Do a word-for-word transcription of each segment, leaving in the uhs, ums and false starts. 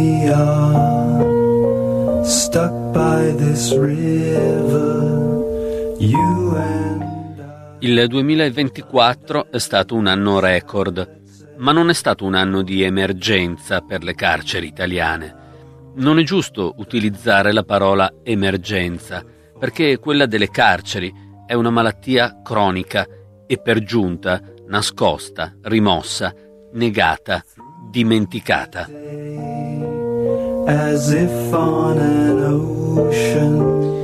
we are stuck by this river, you and I. Il duemilaventiquattro è stato un anno record, ma non è stato un anno di emergenza per le carceri italiane. Non è giusto utilizzare la parola emergenza, perché quella delle carceri è una malattia cronica e per giunta nascosta, rimossa, negata, dimenticata. As if on an ocean.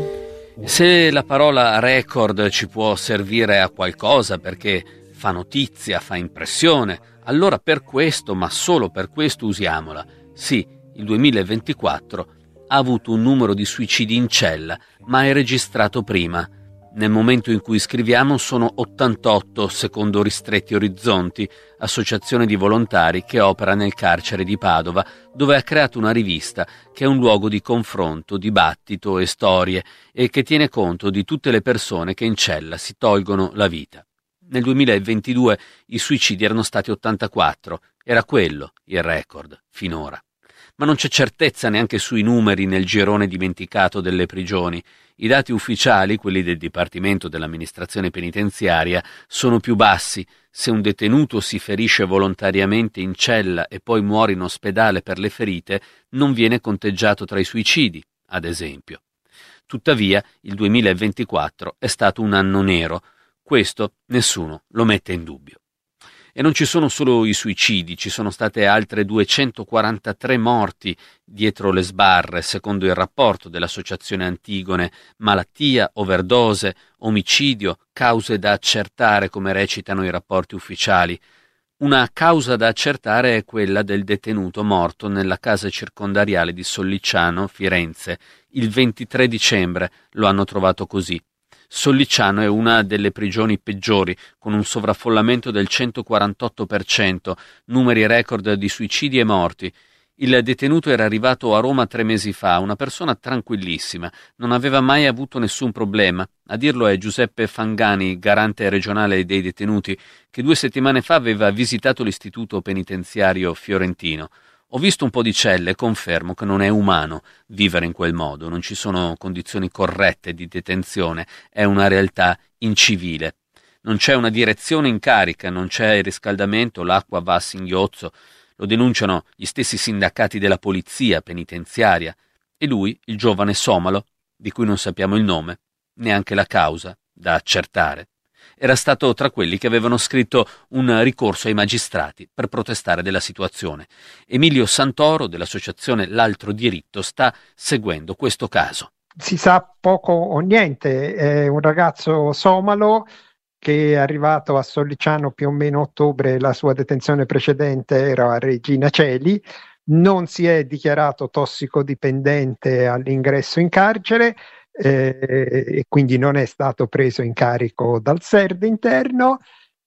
Se la parola record ci può servire a qualcosa perché fa notizia, fa impressione, allora per questo, ma solo per questo usiamola. Sì, il duemilaventiquattro ha avuto un numero di suicidi in cella, ma è registrato prima. Nel momento in cui scriviamo sono ottantotto, secondo Ristretti Orizzonti, associazione di volontari che opera nel carcere di Padova, dove ha creato una rivista che è un luogo di confronto, dibattito e storie e che tiene conto di tutte le persone che in cella si tolgono la vita. Nel duemilaventidue i suicidi erano stati ottantaquattro, era quello il record finora. Ma non c'è certezza neanche sui numeri nel girone dimenticato delle prigioni. I dati ufficiali, quelli del Dipartimento dell'Amministrazione Penitenziaria, sono più bassi. Se un detenuto si ferisce volontariamente in cella e poi muore in ospedale per le ferite, non viene conteggiato tra i suicidi, ad esempio. Tuttavia, il duemilaventiquattro è stato un anno nero. Questo nessuno lo mette in dubbio. E non ci sono solo i suicidi, ci sono state altre duecentoquarantatré morti dietro le sbarre, secondo il rapporto dell'Associazione Antigone, malattia, overdose, omicidio, cause da accertare come recitano i rapporti ufficiali. Una causa da accertare è quella del detenuto morto nella casa circondariale di Sollicciano, Firenze. Il ventitré dicembre lo hanno trovato così. Sollicciano è una delle prigioni peggiori, con un sovraffollamento del centoquarantotto per cento, numeri record di suicidi e morti. Il detenuto era arrivato a Roma tre mesi fa, una persona tranquillissima, non aveva mai avuto nessun problema. A dirlo è Giuseppe Fangani, garante regionale dei detenuti, che due settimane fa aveva visitato l'istituto penitenziario fiorentino. Ho visto un po' di celle e confermo che non è umano vivere in quel modo, non ci sono condizioni corrette di detenzione, è una realtà incivile. Non c'è una direzione in carica, non c'è il riscaldamento, l'acqua va a singhiozzo, lo denunciano gli stessi sindacati della polizia penitenziaria. E lui, il giovane somalo, di cui non sappiamo il nome, neanche la causa, da accertare, era stato tra quelli che avevano scritto un ricorso ai magistrati per protestare della situazione. Emilio Santoro, dell'associazione L'Altro Diritto, sta seguendo questo caso. Si sa poco o niente, è un ragazzo somalo che è arrivato a Sollicciano più o meno a ottobre, la sua detenzione precedente era a Regina Coeli, non si è dichiarato tossicodipendente all'ingresso in carcere, Eh, e quindi non è stato preso in carico dal S E R D interno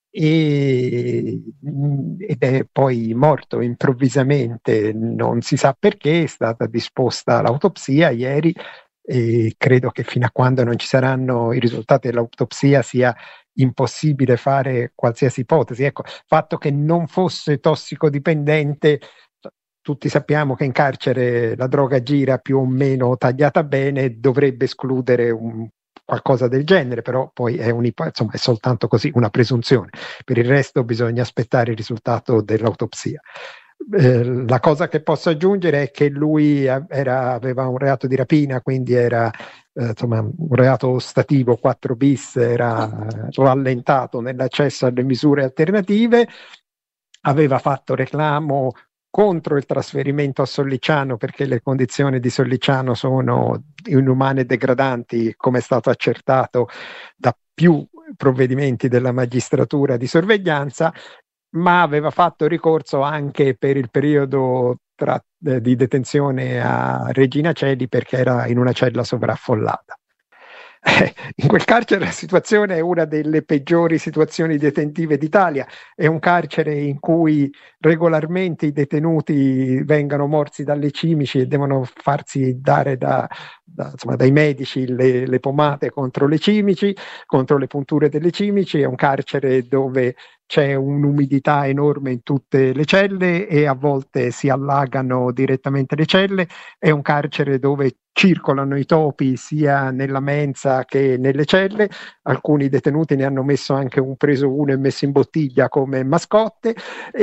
e, ed è poi morto improvvisamente, non si sa perché. È stata disposta l'autopsia ieri e credo che fino a quando non ci saranno i risultati dell'autopsia sia impossibile fare qualsiasi ipotesi. Ecco, il fatto che non fosse tossicodipendente, tutti sappiamo che in carcere la droga gira più o meno tagliata bene, dovrebbe escludere un, qualcosa del genere, però poi è, un, insomma, è soltanto così una presunzione. Per il resto bisogna aspettare il risultato dell'autopsia. Eh, la cosa che posso aggiungere è che lui era, aveva un reato di rapina, quindi era eh, insomma, un reato ostativo quattro bis, era rallentato nell'accesso alle misure alternative, aveva fatto reclamo contro il trasferimento a Sollicciano perché le condizioni di Sollicciano sono inumane e degradanti, come è stato accertato da più provvedimenti della magistratura di sorveglianza, ma aveva fatto ricorso anche per il periodo tra, eh, di detenzione a Regina Coeli perché era in una cella sovraffollata. Eh, in quel carcere la situazione è una delle peggiori situazioni detentive d'Italia, è un carcere in cui regolarmente i detenuti vengono morsi dalle cimici e devono farsi dare da, da, insomma, dai medici le, le pomate contro le cimici, contro le punture delle cimici. È un carcere dove c'è un'umidità enorme in tutte le celle e a volte si allagano direttamente le celle. È un carcere dove circolano i topi sia nella mensa che nelle celle. Alcuni detenuti ne hanno messo anche un preso uno e messo in bottiglia come mascotte,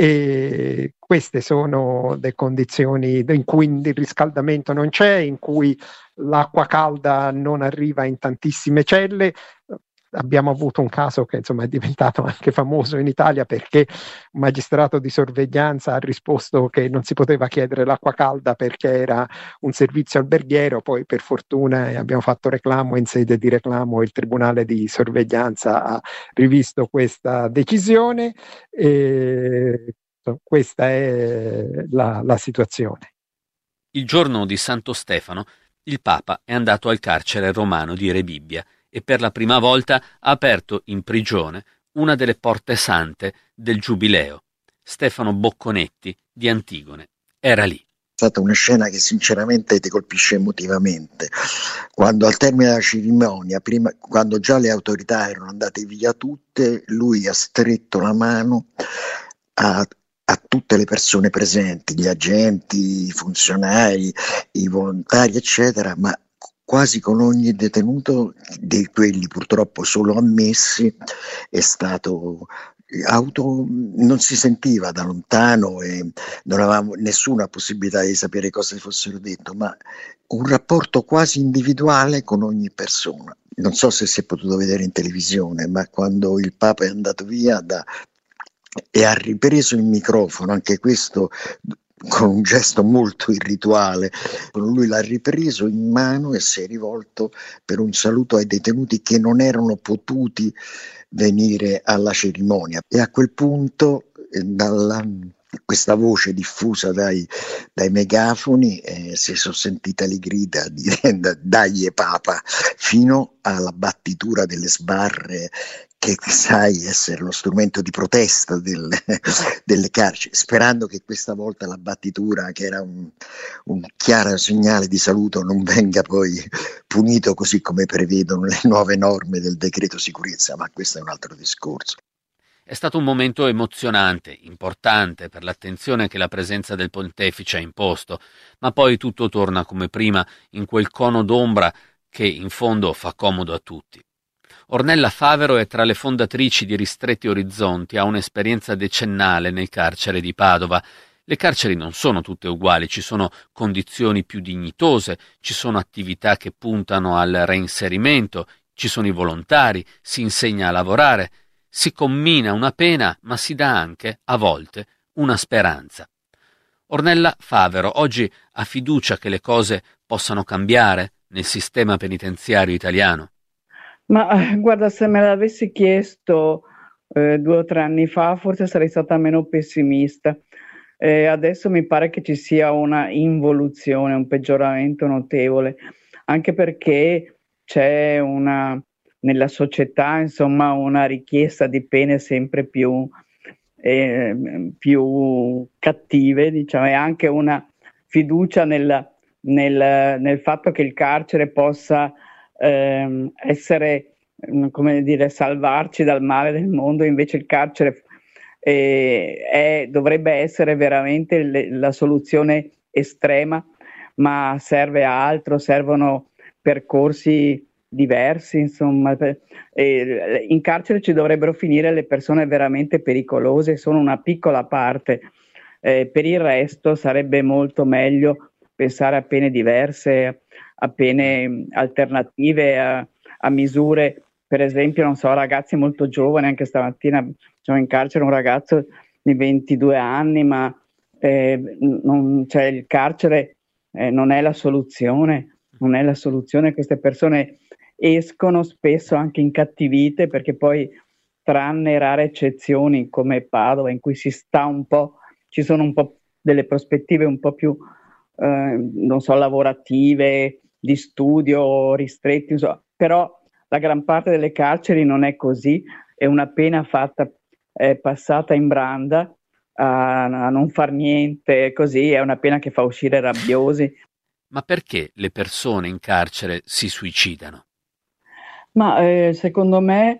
e queste sono le condizioni in cui il riscaldamento non c'è, in cui l'acqua calda non arriva in tantissime celle. Abbiamo avuto un caso che insomma è diventato anche famoso in Italia, perché un magistrato di sorveglianza ha risposto che non si poteva chiedere l'acqua calda perché era un servizio alberghiero. Poi per fortuna abbiamo fatto reclamo, in sede di reclamo il tribunale di sorveglianza ha rivisto questa decisione, e questa è la, la situazione. Il giorno di Santo Stefano il Papa è andato al carcere romano di Rebibbia e per la prima volta ha aperto in prigione una delle porte sante del Giubileo. Stefano Bocconetti di Antigone era lì. È stata una scena che sinceramente ti colpisce emotivamente. Quando al termine della cerimonia, prima, quando già le autorità erano andate via tutte, lui ha stretto la mano a, a tutte le persone presenti, gli agenti, i funzionari, i volontari, eccetera, ma quasi con ogni detenuto, di quelli purtroppo solo ammessi, è stato auto, non si sentiva da lontano e non avevamo nessuna possibilità di sapere cosa fossero detto, ma un rapporto quasi individuale con ogni persona. Non so se si è potuto vedere in televisione, ma quando il Papa è andato via da, e ha ripreso il microfono, anche questo con un gesto molto irrituale, lui l'ha ripreso in mano e si è rivolto per un saluto ai detenuti che non erano potuti venire alla cerimonia, e a quel punto eh, dalla, questa voce diffusa dai, dai megafoni eh, si sono sentite le grida di dagli Papa, fino alla battitura delle sbarre che sai essere lo strumento di protesta delle, delle carceri, sperando che questa volta la battitura, che era un, un chiaro segnale di saluto, non venga poi punito così come prevedono le nuove norme del decreto sicurezza, ma questo è un altro discorso. È stato un momento emozionante, importante per l'attenzione che la presenza del pontefice ha imposto, ma poi tutto torna come prima in quel cono d'ombra che in fondo fa comodo a tutti. Ornella Favero è tra le fondatrici di Ristretti Orizzonti, ha un'esperienza decennale nel carcere di Padova. Le carceri non sono tutte uguali, ci sono condizioni più dignitose, ci sono attività che puntano al reinserimento, ci sono i volontari, si insegna a lavorare, si commina una pena, ma si dà anche, a volte, una speranza. Ornella Favero oggi ha fiducia che le cose possano cambiare nel sistema penitenziario italiano? Ma guarda, se me l'avessi chiesto eh, due o tre anni fa, forse sarei stata meno pessimista. Eh, adesso mi pare che ci sia una involuzione, un peggioramento notevole, anche perché c'è una, nella società, insomma, una richiesta di pene sempre più, eh, più cattive, diciamo, e anche una fiducia nel, nel, nel fatto che il carcere possa Ehm, essere, come dire, salvarci dal male del mondo. Invece il carcere eh, è, dovrebbe essere veramente le, la soluzione estrema, ma serve a altro, servono percorsi diversi, insomma. Eh, in carcere ci dovrebbero finire le persone veramente pericolose, sono una piccola parte, eh, per il resto sarebbe molto meglio pensare a pene diverse, a pene alternative, a, a misure, per esempio, non so, ragazzi molto giovani. Anche stamattina c'è in carcere un ragazzo di ventidue anni, ma eh, non, cioè, il carcere eh, non è la soluzione, non è la soluzione. Queste persone escono spesso anche incattivite, perché poi, tranne rare eccezioni come Padova, in cui si sta un po', ci sono un po' delle prospettive un po' più, eh, non so, lavorative, di studio, ristretti, insomma, però la gran parte delle carceri non è così. È una pena fatta, eh, passata in branda, a, a non far niente, così è una pena che fa uscire rabbiosi. Ma perché le persone in carcere si suicidano? Ma eh, secondo me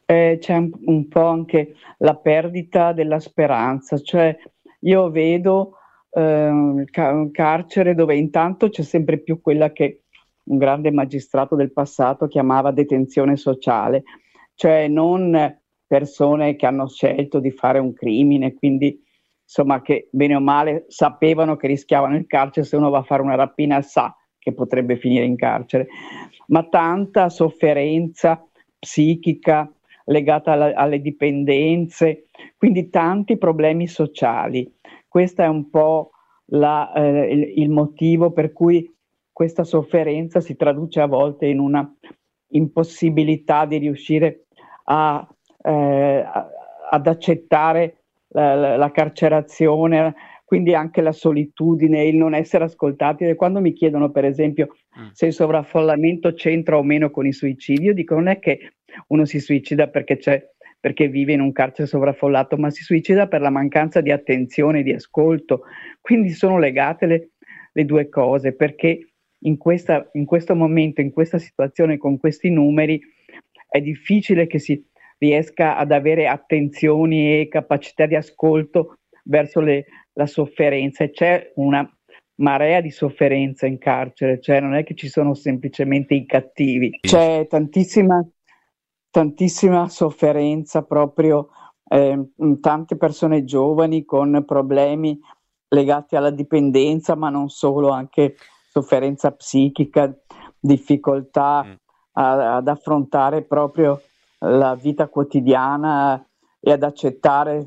Eh, c'è un, un po' anche la perdita della speranza, cioè io vedo eh, un ca- un carcere dove intanto c'è sempre più quella che un grande magistrato del passato chiamava detenzione sociale, cioè non persone che hanno scelto di fare un crimine, quindi insomma che bene o male sapevano che rischiavano il carcere, se uno va a fare una rapina sa che potrebbe finire in carcere, ma tanta sofferenza psichica legata alla- alle dipendenze, quindi tanti problemi sociali. Questo è un po' la, eh, il, il motivo per cui questa sofferenza si traduce a volte in una impossibilità di riuscire a, eh, a- ad accettare la, la- la carcerazione, quindi anche la solitudine, il non essere ascoltati. Quando mi chiedono, per esempio, Mm. se il sovraffollamento c'entra o meno con i suicidi, io dico non è che uno si suicida perché c'è perché vive in un carcere sovraffollato, ma si suicida per la mancanza di attenzione, di ascolto. Quindi sono legate le, le due cose, perché in, questa, in questo momento, in questa situazione, con questi numeri, è difficile che si riesca ad avere attenzioni e capacità di ascolto verso le, la sofferenza. E c'è una marea di sofferenza in carcere, cioè non è che ci sono semplicemente i cattivi, c'è tantissima tantissima sofferenza proprio, eh, tante persone giovani con problemi legati alla dipendenza, ma non solo, anche sofferenza psichica, difficoltà Mm. a- ad affrontare proprio la vita quotidiana e ad accettare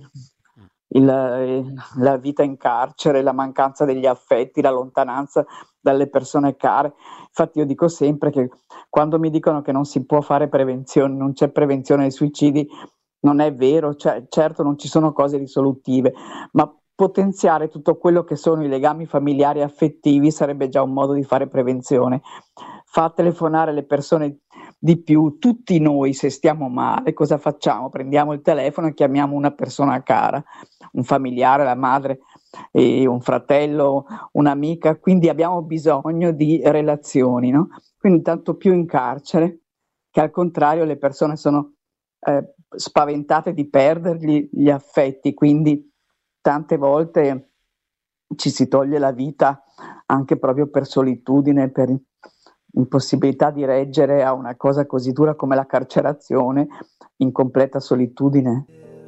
il- la vita in carcere, la mancanza degli affetti, la lontananza dalle persone care. Infatti io dico sempre che quando mi dicono che non si può fare prevenzione, non c'è prevenzione ai suicidi, non è vero, cioè, certo non ci sono cose risolutive, ma potenziare tutto quello che sono i legami familiari e affettivi sarebbe già un modo di fare prevenzione. Fa telefonare le persone di più, tutti noi se stiamo male cosa facciamo? Prendiamo il telefono e chiamiamo una persona cara, un familiare, la madre, e un fratello, un'amica, quindi abbiamo bisogno di relazioni, no? Quindi tanto più in carcere, che al contrario le persone sono eh, spaventate di perdergli gli affetti, quindi tante volte ci si toglie la vita anche proprio per solitudine, per impossibilità di reggere a una cosa così dura come la carcerazione in completa solitudine.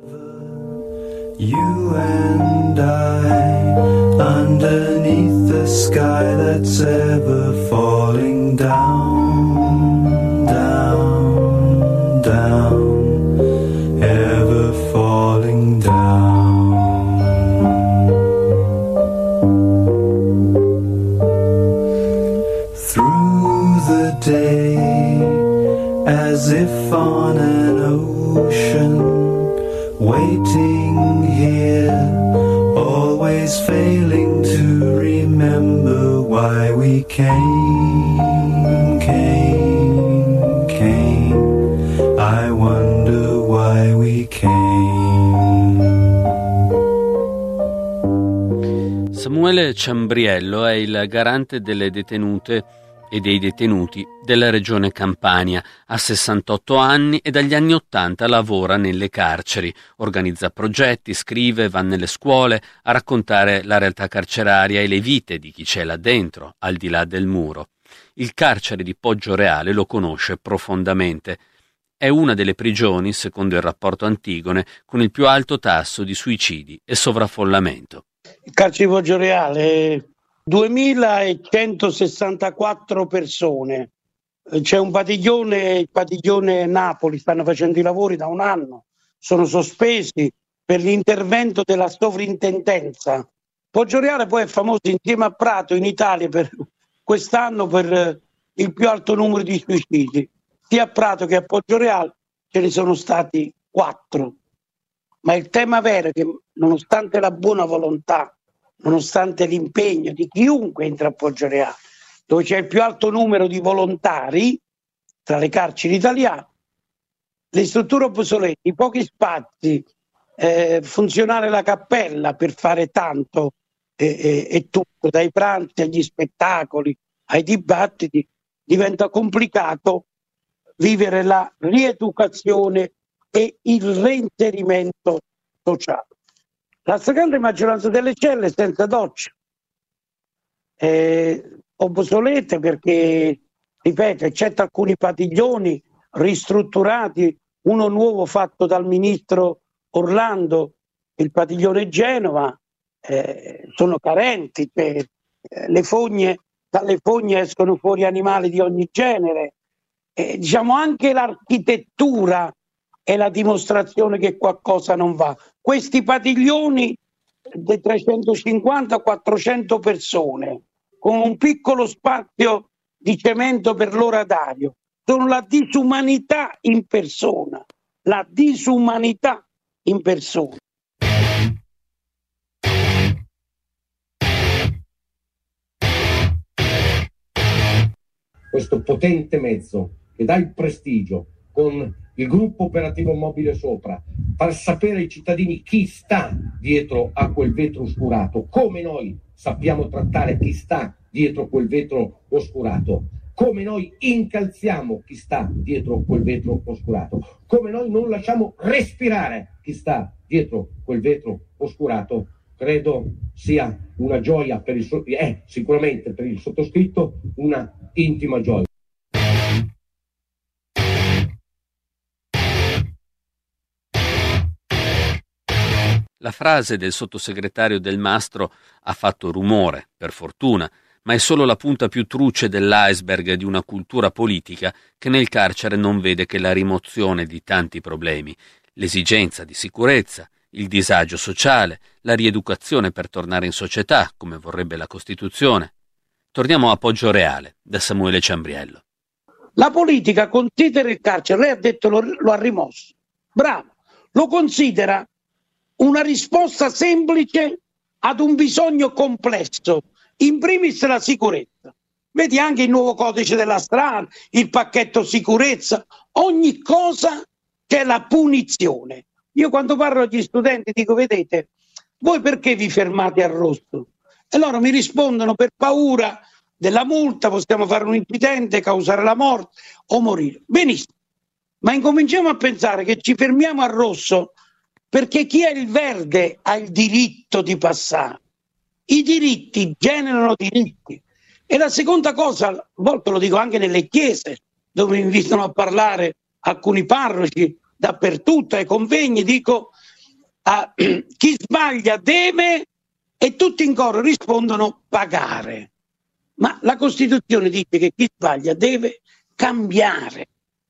You and I, underneath the sky that's ever falling down, down, down, ever falling down. Through the day, as if on an ocean, waiting here, always failing to remember why we came, came, came. I wonder why we came. Samuele Ciambriello è il garante delle detenute e dei detenuti della regione Campania. Ha sessantotto anni e dagli anni ottanta lavora nelle carceri, organizza progetti, scrive, va nelle scuole a raccontare la realtà carceraria e le vite di chi c'è là dentro, al di là del muro. Il carcere di Poggioreale lo conosce profondamente. È una delle prigioni, secondo il rapporto Antigone, con il più alto tasso di suicidi e sovraffollamento. Il carcere di Poggioreale, duemilacentosessantaquattro persone, c'è un padiglione, il padiglione Napoli, stanno facendo i lavori da un anno, sono sospesi per l'intervento della sovrintendenza. Poggioreale poi è famoso insieme a Prato in Italia per quest'anno per il più alto numero di suicidi, sia a Prato che a Poggioreale ce ne sono stati quattro. Ma il tema vero è che nonostante la buona volontà, nonostante l'impegno di chiunque entra a Poggioreale, dove c'è il più alto numero di volontari tra le carceri italiane, le strutture obsolete, i pochi spazi, eh, funzionare la cappella per fare tanto e, e, e tutto, dai pranzi agli spettacoli, ai dibattiti, diventa complicato vivere la rieducazione e il reinserimento sociale. La stragrande maggioranza delle celle è senza doccia, è obsolete perché, ripeto, eccetto alcuni padiglioni ristrutturati, uno nuovo fatto dal ministro Orlando, il padiglione Genova, eh, sono carenti, cioè, eh, le fogne, dalle fogne escono fuori animali di ogni genere, eh, diciamo anche l'architettura è la dimostrazione che qualcosa non va. Questi padiglioni di trecentocinquanta quattrocento persone con un piccolo spazio di cemento per l'oratario sono la disumanità in persona, la disumanità in persona. Questo potente mezzo che dà il prestigio con il gruppo operativo mobile sopra, far sapere ai cittadini chi sta dietro a quel vetro oscurato, come noi sappiamo trattare chi sta dietro quel vetro oscurato, come noi incalziamo chi sta dietro quel vetro oscurato, come noi non lasciamo respirare chi sta dietro quel vetro oscurato, credo sia una gioia per il è eh, sicuramente per il sottoscritto una intima gioia. La frase del sottosegretario Del Mastro ha fatto rumore, per fortuna, ma è solo la punta più truce dell'iceberg di una cultura politica che nel carcere non vede che la rimozione di tanti problemi, l'esigenza di sicurezza, il disagio sociale, la rieducazione per tornare in società, come vorrebbe la Costituzione. Torniamo a Poggioreale, da Samuele Ciambriello. La politica considera il carcere, lei ha detto lo, lo ha rimosso, bravo, lo considera una risposta semplice ad un bisogno complesso, in primis la sicurezza. Vedi anche il nuovo codice della strada, il pacchetto sicurezza, ogni cosa c'è la punizione. Io quando parlo agli studenti dico, vedete, voi perché vi fermate al rosso? E loro mi rispondono, per paura della multa, possiamo fare un incidente, causare la morte o morire. Benissimo, ma incominciamo a pensare che ci fermiamo al rosso perché chi è il verde ha il diritto di passare. I diritti generano diritti. E la seconda cosa, a volte lo dico anche nelle chiese, dove mi invitano a parlare alcuni parroci, dappertutto, ai convegni, dico a, chi sbaglia deve, e tutti in coro rispondono pagare. Ma la Costituzione dice che chi sbaglia deve cambiare.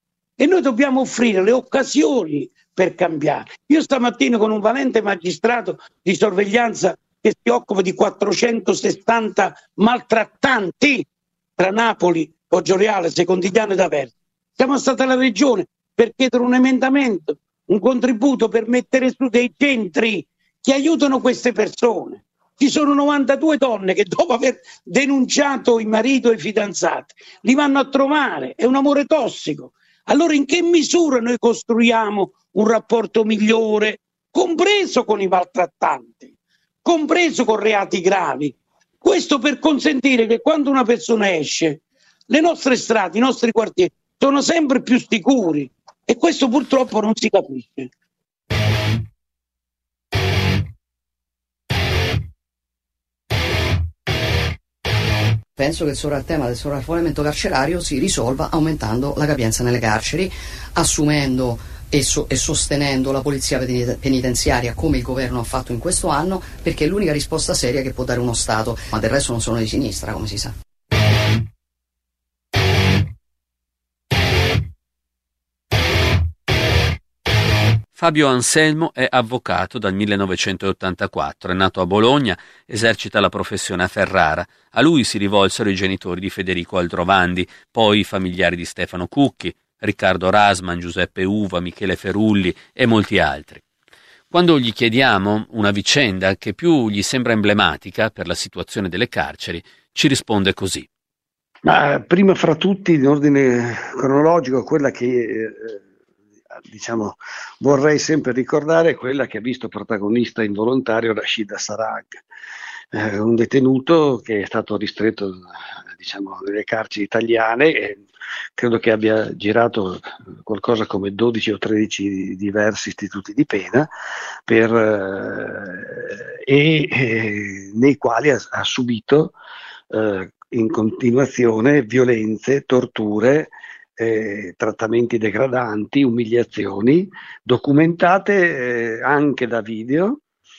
E noi dobbiamo offrire le occasioni per cambiare. Io stamattina con un valente magistrato di sorveglianza che si occupa di quattrocentosessanta maltrattanti tra Napoli, Poggioreale, Secondigliano ed Aversa, siamo stati alla Regione per chiedere un emendamento, un contributo per mettere su dei centri che aiutano queste persone. Ci sono novantadue donne che dopo aver denunciato il marito e i fidanzati li vanno a trovare, è un amore tossico. Allora in che misura noi costruiamo un rapporto migliore, compreso con i maltrattanti, compreso con reati gravi? Questo per consentire che quando una persona esce, le nostre strade, i nostri quartieri sono sempre più sicuri, e questo purtroppo non si capisce. Penso che il tema del sovraffollamento carcerario si risolva aumentando la capienza nelle carceri, assumendo e, so- e sostenendo la polizia penitenziaria come il governo ha fatto in questo anno, perché è l'unica risposta seria che può dare uno Stato, ma del resto non sono di sinistra, come si sa. Fabio Anselmo è avvocato dal millenovecentottantaquattro, è nato a Bologna, esercita la professione a Ferrara. A lui si rivolsero i genitori di Federico Aldrovandi, poi i familiari di Stefano Cucchi, Riccardo Rasman, Giuseppe Uva, Michele Ferulli e molti altri. Quando gli chiediamo una vicenda che più gli sembra emblematica per la situazione delle carceri, ci risponde così. Ma prima fra tutti, in ordine cronologico, quella che eh, diciamo vorrei sempre ricordare è quella che ha visto protagonista involontario Rashida Sarag. eh, un detenuto che è stato ristretto, diciamo, nelle carceri italiane e credo che abbia girato qualcosa come dodici o tredici diversi istituti di pena per, eh, e, e nei quali ha, ha subito eh, in continuazione violenze, torture, eh, trattamenti degradanti, umiliazioni, documentate eh, anche da video.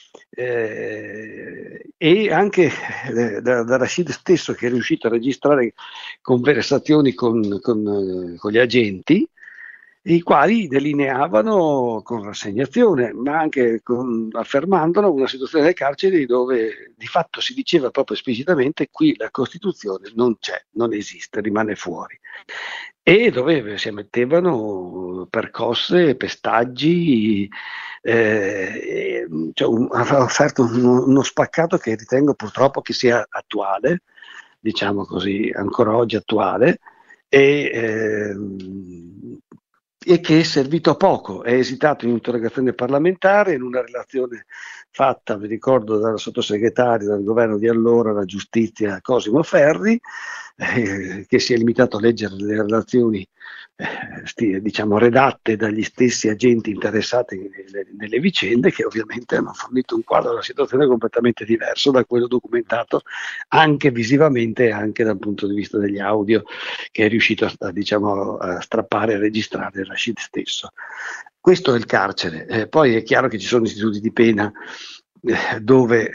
Eh, e anche eh, da, da Rashid stesso, che è riuscito a registrare conversazioni con, con, eh, con gli agenti, i quali delineavano con rassegnazione, ma anche con, affermandolo una situazione delle carceri dove di fatto si diceva proprio esplicitamente: qui la Costituzione non c'è, non esiste, rimane fuori. E dove si ammettevano percosse, pestaggi, eh, cioè un, ha offerto uno, uno spaccato che ritengo purtroppo che sia attuale, diciamo così, ancora oggi attuale, e, eh, e che è servito a poco. È esitato in un'interrogazione parlamentare, in una relazione fatta, vi ricordo, dal sottosegretario del governo di allora, la giustizia, Cosimo Ferri, eh, che si è limitato a leggere le relazioni eh, sti, diciamo redatte dagli stessi agenti interessati nelle, nelle vicende, che ovviamente hanno fornito un quadro della situazione completamente diverso da quello documentato anche visivamente e anche dal punto di vista degli audio che è riuscito a, diciamo, a strappare e a registrare Rashid stesso. Questo è il carcere. Eh, poi è chiaro che ci sono istituti di pena eh, dove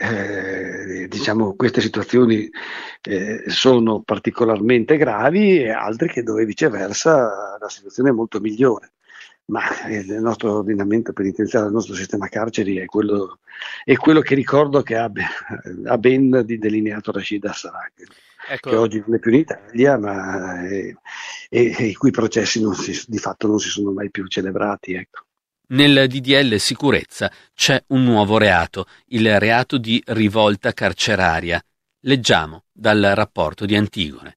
eh, diciamo queste situazioni eh, sono particolarmente gravi, e altri che dove viceversa la situazione è molto migliore. Ma eh, il nostro ordinamento penitenziario, il nostro sistema carceri è quello, è quello che ricordo che ha, ha ben delineato Rashid Assarag, ecco, che oggi non è più in Italia, ma è, e, e i cui processi non si, di fatto non si sono mai più celebrati. Ecco. Nel D D L sicurezza c'è un nuovo reato, il reato di rivolta carceraria. Leggiamo dal rapporto di Antigone.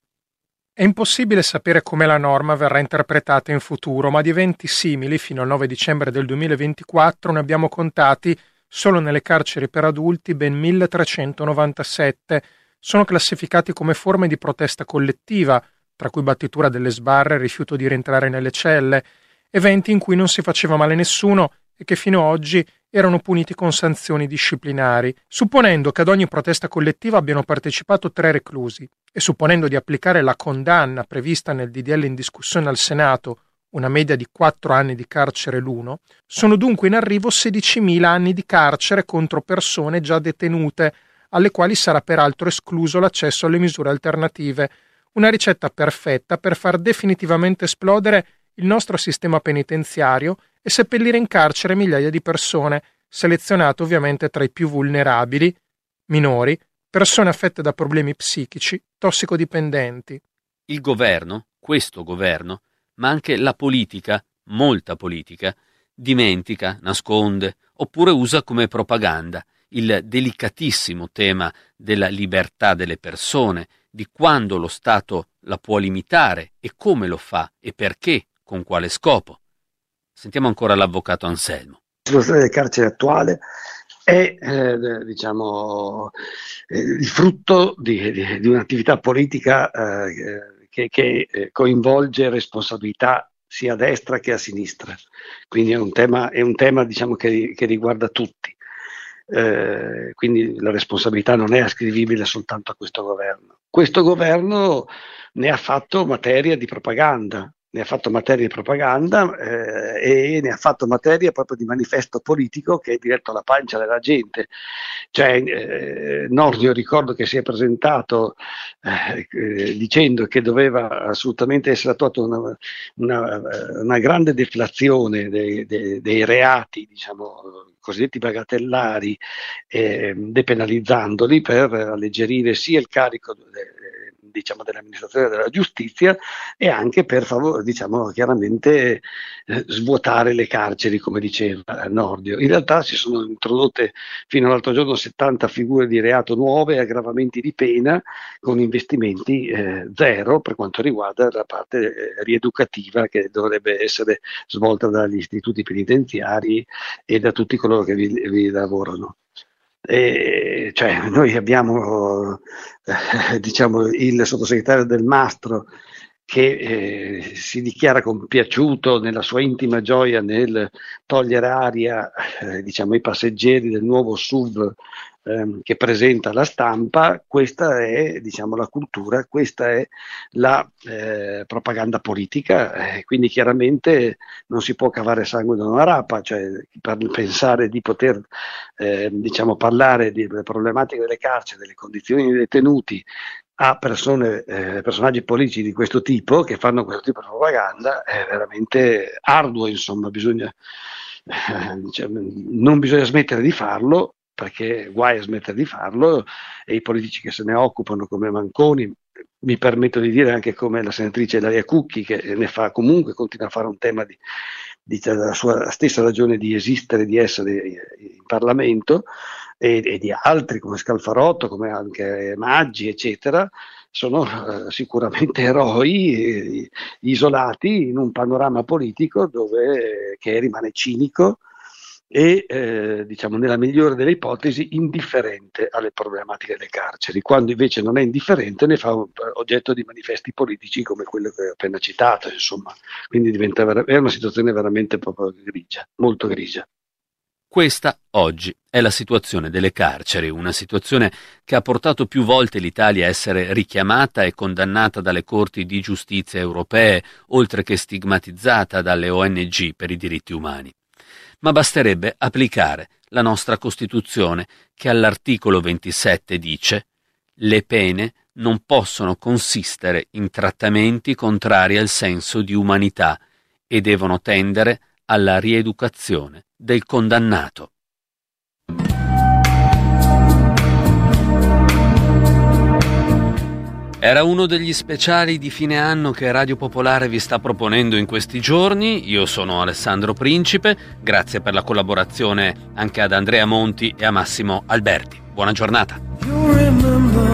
È impossibile sapere come la norma verrà interpretata in futuro, ma di eventi simili fino al nove dicembre del duemilaventiquattro ne abbiamo contati solo nelle carceri per adulti ben milletrecentonovantasette. Sono classificati come forme di protesta collettiva, tra cui battitura delle sbarre e rifiuto di rientrare nelle celle, eventi in cui non si faceva male nessuno e che fino ad oggi erano puniti con sanzioni disciplinari. Supponendo che ad ogni protesta collettiva abbiano partecipato tre reclusi e supponendo di applicare la condanna prevista nel D D L in discussione al Senato, una media di quattro anni di carcere l'uno, sono dunque in arrivo sedicimila anni di carcere contro persone già detenute, alle quali sarà peraltro escluso l'accesso alle misure alternative. Una ricetta perfetta per far definitivamente esplodere il nostro sistema penitenziario e seppellire in carcere migliaia di persone, selezionate ovviamente tra i più vulnerabili, minori, persone affette da problemi psichici, tossicodipendenti. Il governo, questo governo, ma anche la politica, molta politica, dimentica, nasconde oppure usa come propaganda il delicatissimo tema della libertà delle persone, di quando lo Stato la può limitare e come lo fa e perché, con quale scopo. Sentiamo ancora l'avvocato Anselmo. La situazione del carcere attuale è eh, diciamo, eh, il frutto di, di, di un'attività politica eh, che, che eh, coinvolge responsabilità sia a destra che a sinistra. Quindi è un tema, è un tema diciamo, che, che riguarda tutti. Eh, quindi la responsabilità non è ascrivibile soltanto a questo governo. Questo governo ne ha fatto materia di propaganda, ne ha fatto materia di propaganda eh, e ne ha fatto materia proprio di manifesto politico che è diretto alla pancia della gente. Cioè, eh, Nordio ricordo che si è presentato eh, eh, dicendo che doveva assolutamente essere attuata una, una, una grande deflazione dei, dei, dei reati, diciamo, cosiddetti bagatellari, eh, depenalizzandoli per alleggerire sia il carico de, diciamo dell'amministrazione della giustizia e anche per favore, diciamo chiaramente eh, svuotare le carceri, come diceva Nordio. In realtà si sono introdotte fino all'altro giorno settanta figure di reato nuove, aggravamenti di pena con investimenti eh, zero per quanto riguarda la parte eh, rieducativa che dovrebbe essere svolta dagli istituti penitenziari e da tutti coloro che vi, vi lavorano. E, cioè, noi abbiamo eh, diciamo il sottosegretario Del Mastro che eh, si dichiara compiaciuto nella sua intima gioia nel togliere aria eh, diciamo ai passeggeri del nuovo S U V ehm, che presenta la stampa. Questa è diciamo la cultura, questa è la eh, propaganda politica, eh, quindi chiaramente non si può cavare sangue da una rapa, cioè per pensare di poter eh, diciamo parlare delle problematiche delle carceri, delle condizioni dei detenuti a persone, eh, personaggi politici di questo tipo che fanno questo tipo di propaganda è veramente arduo, insomma, bisogna, eh, cioè, non bisogna smettere di farlo, perché guai a smettere di farlo, e i politici che se ne occupano come Manconi, mi permetto di dire anche come la senatrice Ilaria Cucchi, che ne fa comunque, continua a fare un tema di, di la sua stessa ragione di esistere, di essere in Parlamento, e, e di altri come Scalfarotto, come anche Maggi, eccetera, sono eh, sicuramente eroi eh, isolati in un panorama politico dove, che rimane cinico e eh, diciamo nella migliore delle ipotesi indifferente alle problematiche delle carceri, quando invece non è indifferente ne fa un, oggetto di manifesti politici come quello che ho appena citato, insomma, quindi diventa vera- è una situazione veramente proprio grigia, molto grigia. Questa oggi è la situazione delle carceri, una situazione che ha portato più volte l'Italia a essere richiamata e condannata dalle corti di giustizia europee, oltre che stigmatizzata dalle O N G per i diritti umani. Ma basterebbe applicare la nostra Costituzione, che all'articolo ventisette dice: le pene non possono consistere in trattamenti contrari al senso di umanità e devono tendere alla rieducazione del condannato. Era uno degli speciali di fine anno che Radio Popolare vi sta proponendo in questi giorni. Io sono Alessandro Principe, grazie per la collaborazione anche ad Andrea Monti e a Massimo Alberti. Buona giornata.